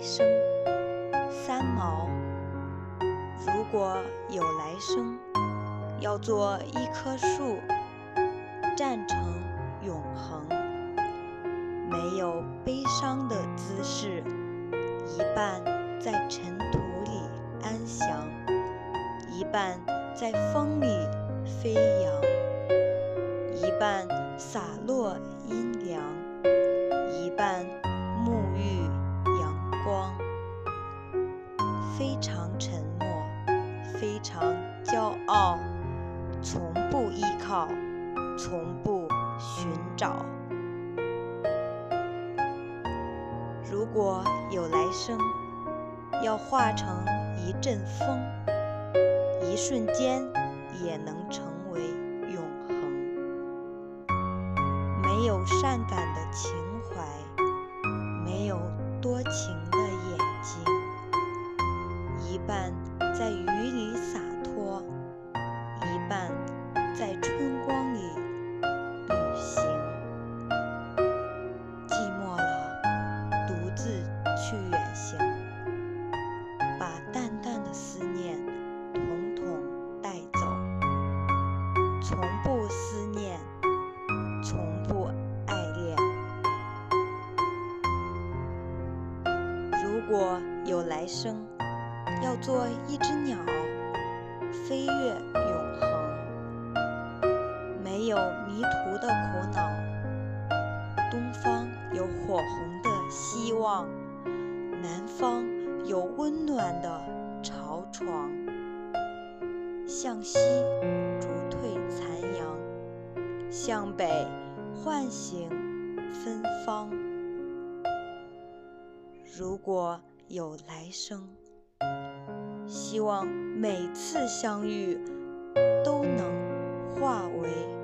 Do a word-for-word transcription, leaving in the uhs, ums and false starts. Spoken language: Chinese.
生，三毛。如果有来生，要做一棵树，站成永恒。没有悲伤的姿势，一半在尘土里安详，一半在风里飞扬，一半洒落阴凉，一半沐浴阳光。非常沉默，非常骄傲，从不依靠，从不寻找。如果有来生，要化成一阵风，一瞬间也能成为永恒。没有善感的情怀，没有多情的眼睛，一半在雨里洒脱，一半在春光里旅行。寂寞了，独自去远行，把淡淡的思念统统带走。从不思念，从不爱恋。如果有来生，要做一只鸟，飞越永恒。没有迷途的苦恼，东方有火红的希望，南方有温暖的巢床。向西逐退残阳，向北唤醒芬芳。如果有来生，希望每次相遇都能化为